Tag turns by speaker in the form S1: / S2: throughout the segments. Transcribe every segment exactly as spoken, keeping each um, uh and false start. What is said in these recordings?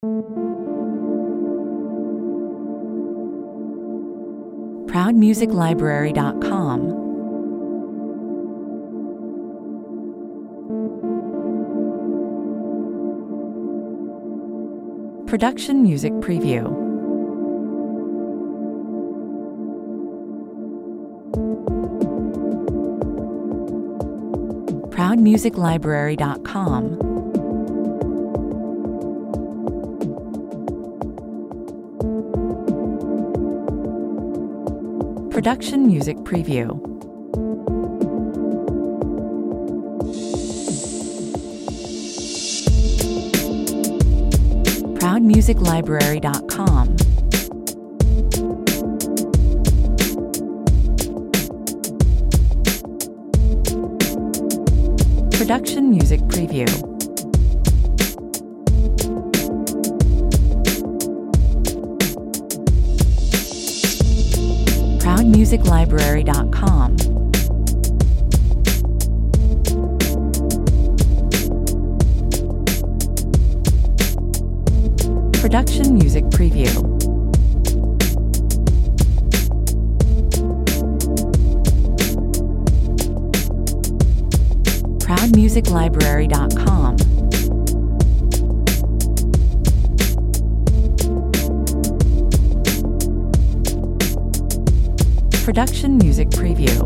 S1: proud music library dot com. Production Music Preview. proud music library dot com. Production Music Preview. proud music library dot com. Production Music Preview. proud music library dot com. Production Music Preview. proud music library dot com. Production Music Preview.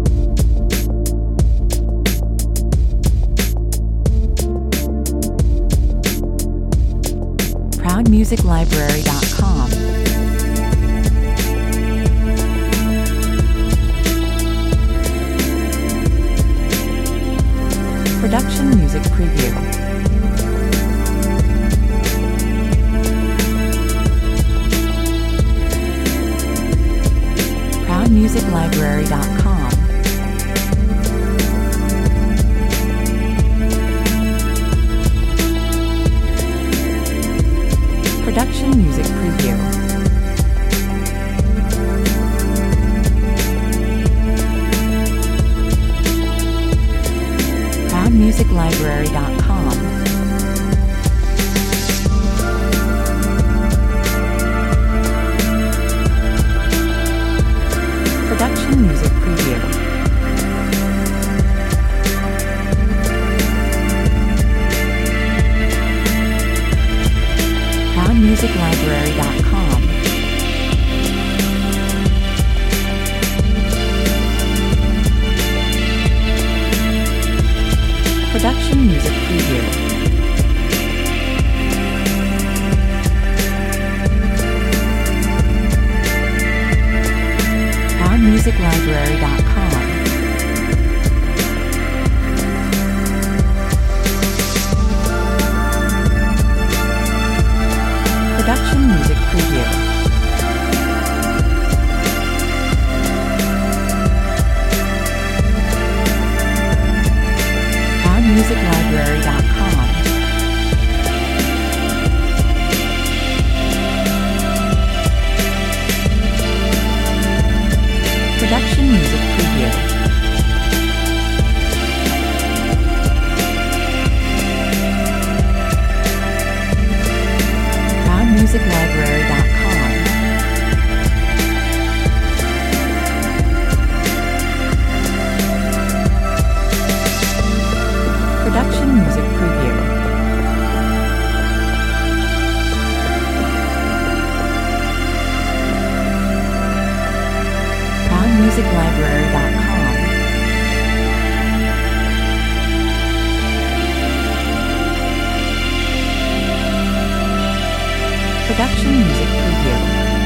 S1: proud music library dot com. Production Music Preview. proud music library dot com. Production Music Preview. proud music library dot com. Production Music Preview. proud music library dot com. Production Music Preview. proud music library dot com. Production Music Preview. proud music library dot com. Production Music Preview. proud music library dot com. Production Music Preview. proud music library dot com. Production Music Preview.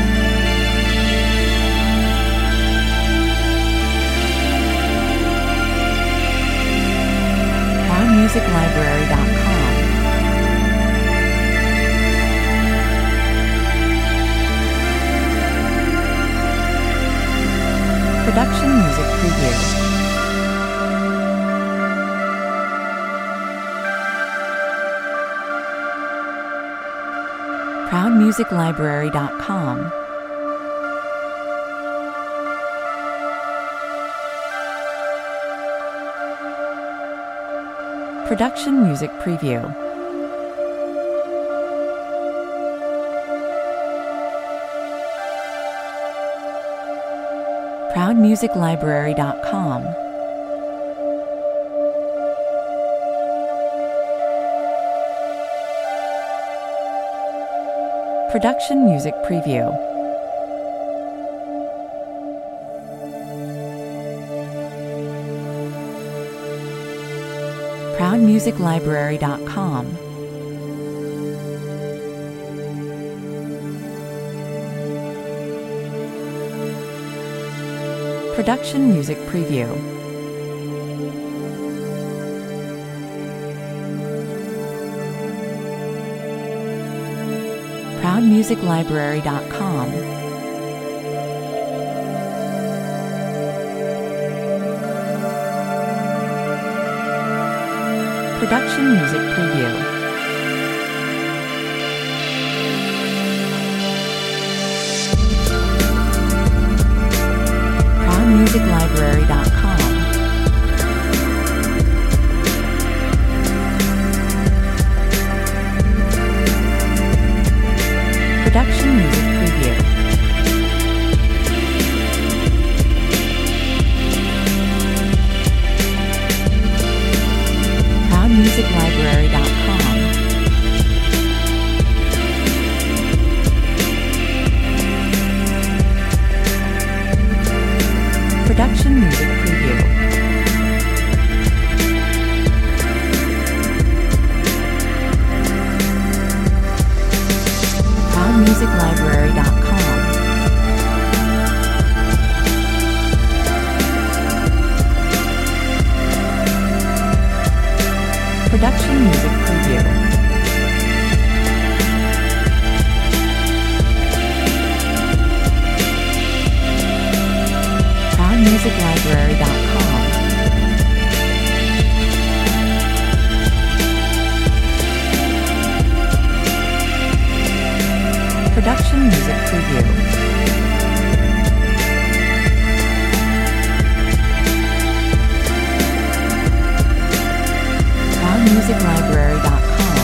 S1: proud music library dot com. Production Music Preview. proud music library dot com. Production Music Preview. proud music library dot com. Production Music Preview. proud music library dot com. Production Music Preview. proud music library dot com. Production Music Preview. proud music library dot com. Production Music Preview. proud music library dot com. Production Music Preview. proud music library dot com. Production Music Preview. proud music library dot com. Production Music Preview. proud music library dot com.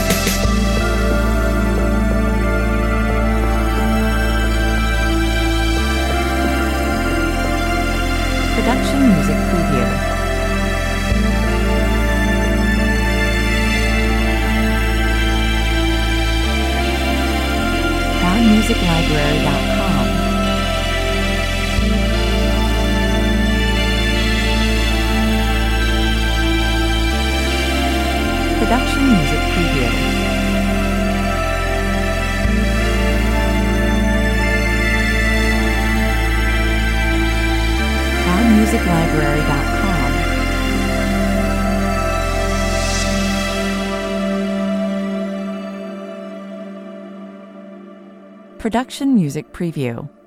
S1: Production Music Preview. proud music library dot com. Production Music Preview. proud music library dot com. Production Music Preview.